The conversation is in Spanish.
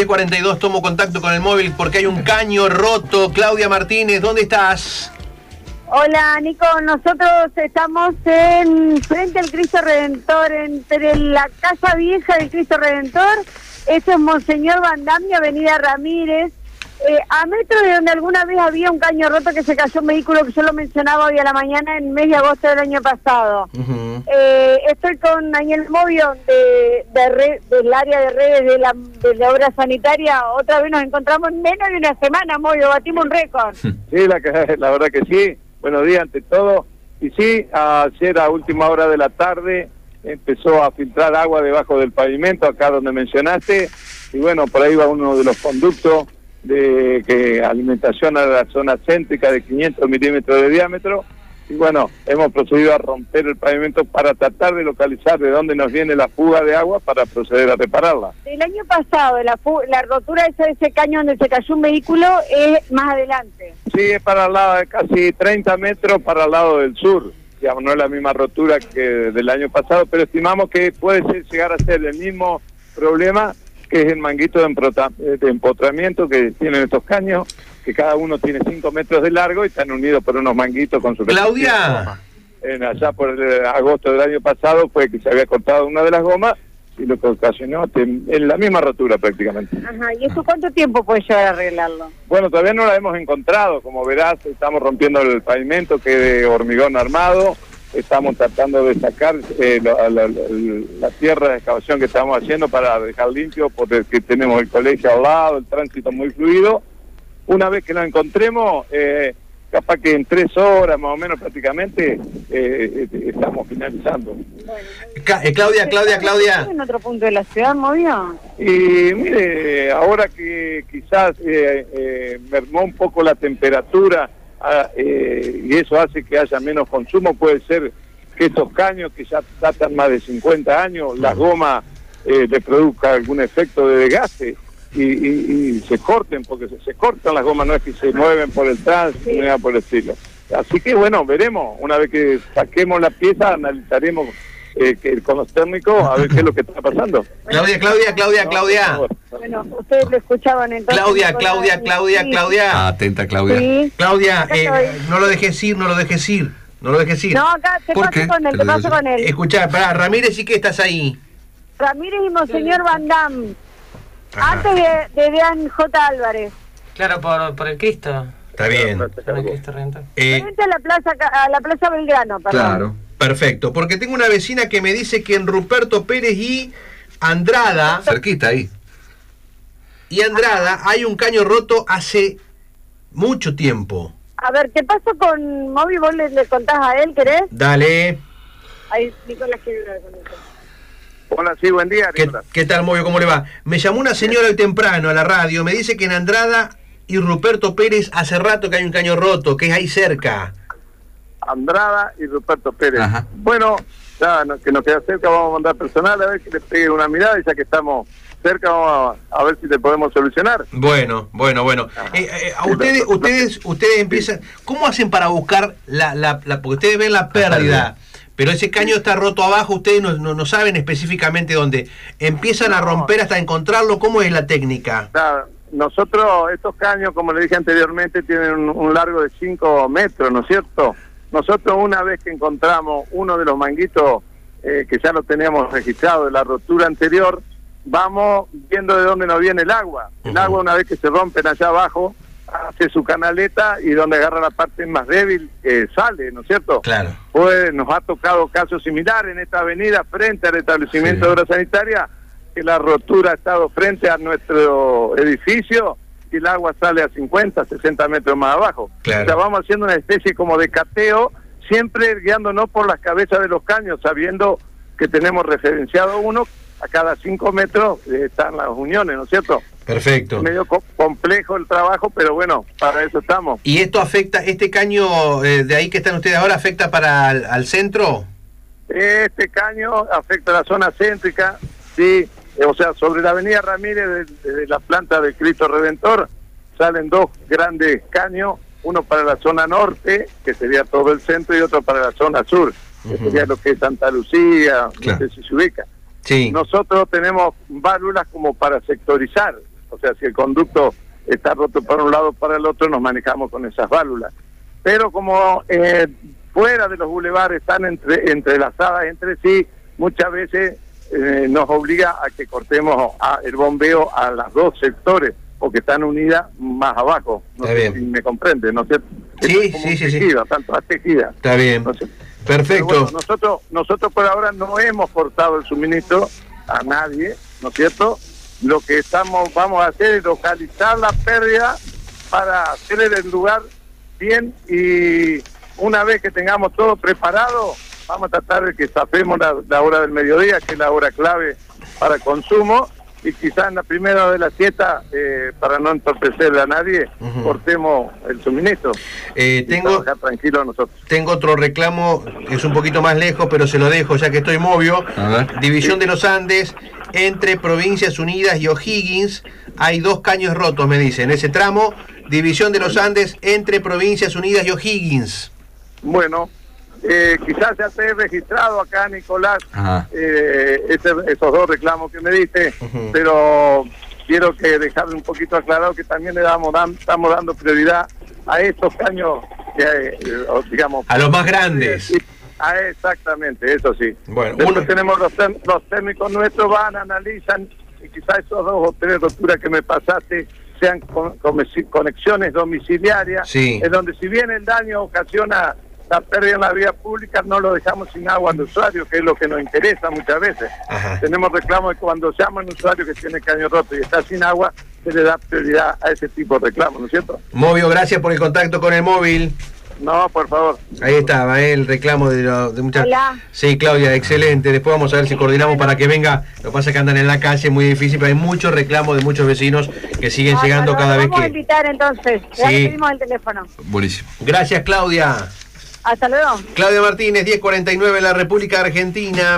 13:42 tomo contacto con el móvil porque hay un caño roto. Claudia Martínez, ¿dónde estás? Hola, Nico. Nosotros estamos frente al Cristo Redentor, entre la Casa Vieja del Cristo Redentor. Este es Monseñor Bandam y Avenida Ramírez. A metros de donde alguna vez había un caño roto que se cayó un vehículo que yo lo mencionaba hoy a la mañana en mes de agosto del año pasado. Estoy con Daniel Movio del área de redes de la obra sanitaria. Otra vez nos encontramos en menos de una semana, Movio, batimos un récord. Sí, la verdad que sí. Buenos días ante todo. Y sí, ayer a última hora de la tarde empezó a filtrar agua debajo del pavimento, acá donde mencionaste, y bueno, por ahí va uno de los conductos de alimentación a la zona céntrica de 500 milímetros de diámetro, y bueno, hemos procedido a romper el pavimento para tratar de localizar de dónde nos viene la fuga de agua para proceder a repararla. El año pasado, la rotura de ese caño donde se cayó un vehículo es más adelante. Sí, es para el lado de casi 30 metros para el lado del sur. Digamos, no es la misma rotura que del año pasado, pero estimamos que puede llegar a ser el mismo problema, que es el manguito de empotramiento que tienen estos caños, que cada uno tiene 5 metros de largo y están unidos por unos manguitos con su... Claudia. Allá por agosto del año pasado fue que se había cortado una de las gomas y lo que ocasionó es la misma rotura prácticamente. Ajá, ¿y eso cuánto tiempo puede llevar a arreglarlo? Bueno, todavía no la hemos encontrado, como verás, estamos rompiendo el pavimento que es de hormigón armado, estamos tratando de sacar la tierra de excavación que estamos haciendo para dejar limpio, porque tenemos el colegio al lado, el tránsito muy fluido. Una vez que lo encontremos, capaz que en 3 horas más o menos prácticamente estamos finalizando. Claudia. ¿En otro punto de la ciudad, Movio? Y mire, ahora que quizás mermó un poco la temperatura y eso hace que haya menos consumo, puede ser que estos caños que ya datan más de 50 años, las gomas le produzca algún efecto de desgaste y se corten, porque se cortan las gomas, no es que se mueven por el tránsito ni nada por el estilo. Así que bueno, veremos, una vez que saquemos la pieza, analizaremos con los técnicos a ver qué es lo que está pasando. Claudia. Bueno, ustedes lo escuchaban entonces. Claudia. Atenta, Claudia. Sí. Claudia, no lo dejes ir. No, acá te paso con él. Escuchá, Ramírez, ¿y qué estás ahí? Ramírez y Monseñor Bandam. Antes de Dean J. Álvarez. Claro, por el Cristo. Está bien. Por el Cristo Redentor. Frente a la Plaza Belgrano, perdón. Claro, perfecto. Porque tengo una vecina que me dice que en Ruperto Pérez y Andrada, cerquita ahí, y Andrada hay un caño roto hace mucho tiempo. A ver, ¿qué pasó con Moby? ¿Vos le contás a él, querés? Dale. Ahí Nicolás quiere hablar con él. Hola, sí, buen día. ¿Qué tal, Movio? ¿Cómo le va? Me llamó una señora hoy temprano a la radio, me dice que en Andrada y Ruperto Pérez hace rato que hay un caño roto, que es ahí cerca. Andrada y Ruperto Pérez. Ajá. Bueno, ya que nos queda cerca, vamos a mandar personal a ver que les pegue una mirada, y ya que estamos cerca vamos a ver si te podemos solucionar. Bueno. Ustedes empiezan, ¿cómo hacen para buscar porque ustedes ven la pérdida? Pero ese caño está roto abajo, ustedes no saben específicamente dónde. ¿Empiezan a romper hasta encontrarlo? ¿Cómo es la técnica? Nosotros, estos caños, como le dije anteriormente, tienen un largo de 5 metros, ¿no es cierto? Nosotros, una vez que encontramos uno de los manguitos que ya lo teníamos registrado de la rotura anterior, vamos viendo de dónde nos viene el agua. El agua, una vez que se rompen allá abajo, hace su canaleta y donde agarra la parte más débil sale, ¿no es cierto? Claro. Pues nos ha tocado casos similares en esta avenida frente al establecimiento de obra sanitaria, que la rotura ha estado frente a nuestro edificio y el agua sale a 50, 60 metros más abajo. Claro. O sea, vamos haciendo una especie como de cateo, siempre guiándonos por las cabezas de los caños, sabiendo que tenemos referenciado uno, a cada 5 metros están las uniones, ¿no es cierto? Perfecto. Es medio complejo el trabajo, pero bueno, para eso estamos. ¿Y esto afecta, este caño de ahí que están ustedes ahora, afecta para al centro? Este caño afecta a la zona céntrica, sí, o sea, sobre la avenida Ramírez, desde la planta del Cristo Redentor, salen 2 grandes caños, uno para la zona norte, que sería todo el centro, y otro para la zona sur, que sería lo que es Santa Lucía, claro. No sé si se ubica. Sí. Nosotros tenemos válvulas como para sectorizar, O sea, si el conducto está roto para un lado o para el otro, nos manejamos con esas válvulas. Pero como fuera de los bulevares están entrelazadas entre sí, muchas veces nos obliga a que cortemos el bombeo a los dos sectores, porque están unidas más abajo. No Está sé bien. si me comprende, ¿no es cierto? Sí, Es como sí, sí, sí. tejida, tanto a tejida. Está bien. No sé. Perfecto. Pero bueno, nosotros por ahora no hemos cortado el suministro a nadie, ¿no es cierto? Lo que vamos a hacer es localizar la pérdida para hacer el lugar bien, y una vez que tengamos todo preparado, vamos a tratar de que zafemos la hora del mediodía, que es la hora clave para consumo, y quizás en la primera hora de la siesta, para no entorpecerle a nadie, cortemos el suministro. Tengo Tranquilo nosotros. Tengo otro reclamo, es un poquito más lejos, pero se lo dejo ya que estoy Movio. A ver. División de los Andes, entre Provincias Unidas y O'Higgins, hay 2 caños rotos, me dicen. Ese tramo, División de los Andes, entre Provincias Unidas y O'Higgins. Bueno, quizás ya te he registrado acá, Nicolás, Ajá. esos 2 reclamos que me diste, pero quiero que dejarle un poquito aclarado que también estamos dando prioridad a estos caños, digamos... A los más grandes. Exactamente, eso sí. Bueno, después tenemos los técnicos nuestros, analizan, y quizás esos 2 o 3 roturas que me pasaste sean conexiones domiciliarias, Sí. en donde si bien el daño ocasiona la pérdida en la vía pública, no lo dejamos sin agua al usuario, que es lo que nos interesa muchas veces. Ajá. Tenemos reclamos de cuando llama un usuario que tiene caño roto y está sin agua, se le da prioridad a ese tipo de reclamos, ¿no es cierto? Movio, gracias por el contacto con el móvil. No, por favor. Ahí estaba, el reclamo de muchas... Hola. Sí, Claudia, excelente. Después vamos a ver si coordinamos para que venga. Lo que pasa es que andan en la calle, muy difícil, pero hay muchos reclamos de muchos vecinos que siguen llegando cada vez Vamos a que... invitar entonces, ya Sí. le pedimos el teléfono. Buenísimo. Gracias, Claudia. Hasta luego. Claudia Martínez, 1049 en la República Argentina.